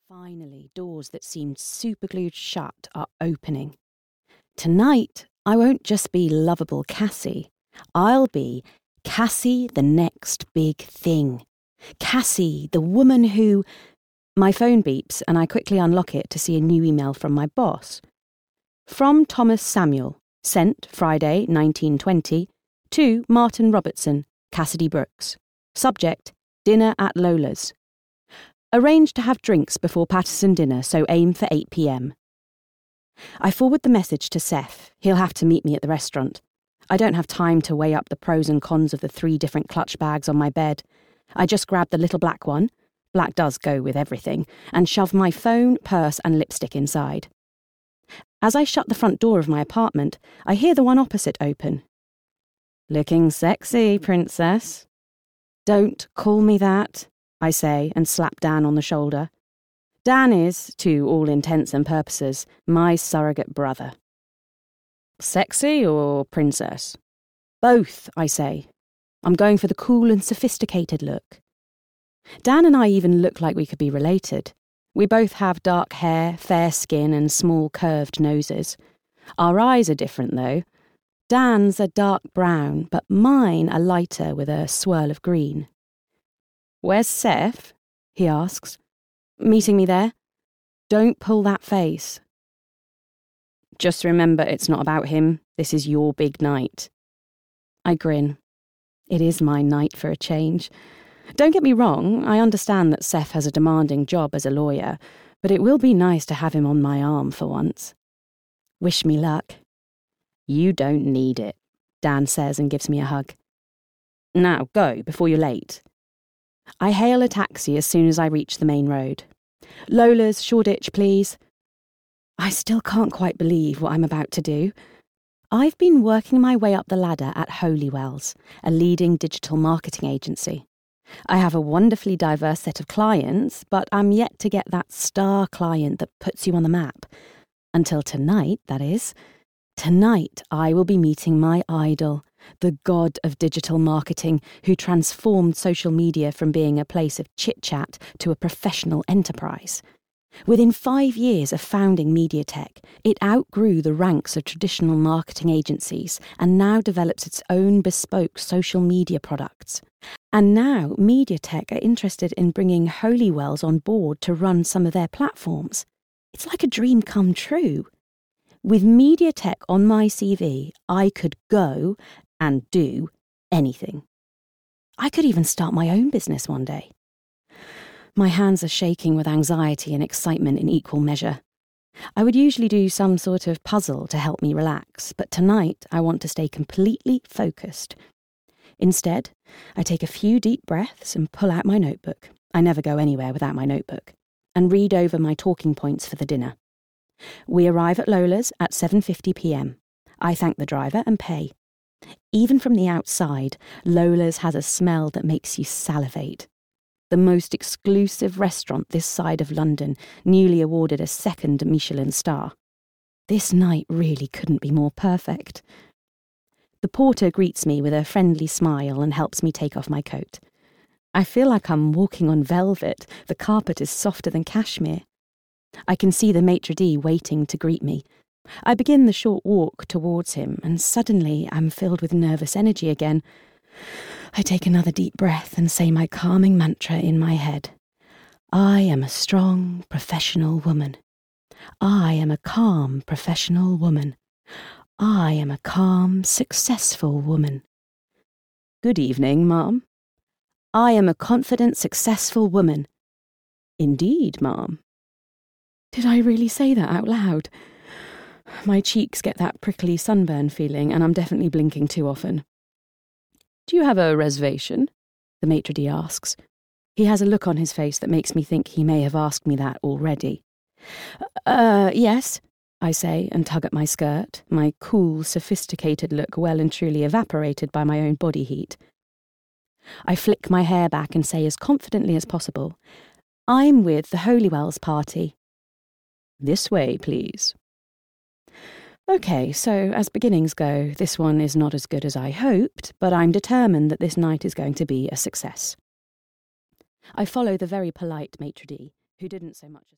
Finally, doors that seemed superglued shut are opening. Tonight, I won't just be lovable Cassie. I'll be Cassie the next big thing. Cassie, the woman who... My phone beeps and I quickly unlock it to see a new email from my boss. From Thomas Samuel, sent Friday 1920, to Martin Robertson, Cassidy Brooks. Subject, dinner at Lola's. Arrange to have drinks before Patterson dinner, so aim for 8 p.m. I forward the message to Seth. He'll have to meet me at the restaurant. I don't have time to weigh up the pros and cons of the 3 different clutch bags on my bed. I just grab the little black one, black does go with everything, and shove my phone, purse and lipstick inside. As I shut the front door of my apartment, I hear the one opposite open. Looking sexy, princess. Don't call me that, I say and slap Dan on the shoulder. Dan is, to all intents and purposes, my surrogate brother. Sexy or princess? Both, I say. I'm going for the cool and sophisticated look. Dan and I even look like we could be related. We both have dark hair, fair skin and small curved noses. Our eyes are different though. Dan's a dark brown, but mine are lighter with a swirl of green. Where's Seth? He asks. Meeting me there? Don't pull that face. Just remember it's not about him. This is your big night. I grin. It is my night for a change. Don't get me wrong, I understand that Seth has a demanding job as a lawyer, but it will be nice to have him on my arm for once. Wish me luck. You don't need it, Dan says and gives me a hug. Now go, before you're late. I hail a taxi as soon as I reach the main road. Lola's, Shoreditch, please. I still can't quite believe what I'm about to do. I've been working my way up the ladder at Holywells, a leading digital marketing agency. I have a wonderfully diverse set of clients, but I'm yet to get that star client that puts you on the map. Until tonight, that is. Tonight, I will be meeting my idol, the god of digital marketing, who transformed social media from being a place of chit-chat to a professional enterprise. Within 5 years of founding MediaTek, it outgrew the ranks of traditional marketing agencies and now develops its own bespoke social media products. And now MediaTek are interested in bringing Holywells on board to run some of their platforms. It's like a dream come true. With MediaTek on my CV, I could go and do anything. I could even start my own business one day. My hands are shaking with anxiety and excitement in equal measure. I would usually do some sort of puzzle to help me relax, but tonight I want to stay completely focused. Instead, I take a few deep breaths and pull out my notebook. I never go anywhere without my notebook. And read over my talking points for the dinner. We arrive at Lola's at 7:50 p.m. I thank the driver and pay. Even from the outside, Lola's has a smell that makes you salivate. The most exclusive restaurant this side of London, newly awarded a 2nd Michelin star. This night really couldn't be more perfect. The porter greets me with a friendly smile and helps me take off my coat. I feel like I'm walking on velvet. The carpet is softer than cashmere. I can see the maitre d' waiting to greet me. I begin the short walk towards him, and suddenly I'm filled with nervous energy again. I take another deep breath and say my calming mantra in my head. I am a strong, professional woman. I am a calm, professional woman. I am a calm, successful woman. Good evening, Ma'am. I am a confident, successful woman. Indeed, Ma'am. Did I really say that out loud? My cheeks get that prickly sunburn feeling, and I'm definitely blinking too often. Do you have a reservation? The maitre d' asks. He has a look on his face that makes me think he may have asked me that already. Yes, I say and tug at my skirt, my cool, sophisticated look well and truly evaporated by my own body heat. I flick my hair back and say as confidently as possible, I'm with the Holywells party. This way, please. OK, so as beginnings go, this one is not as good as I hoped, but I'm determined that this night is going to be a success. I follow the very polite maitre d', who didn't so much as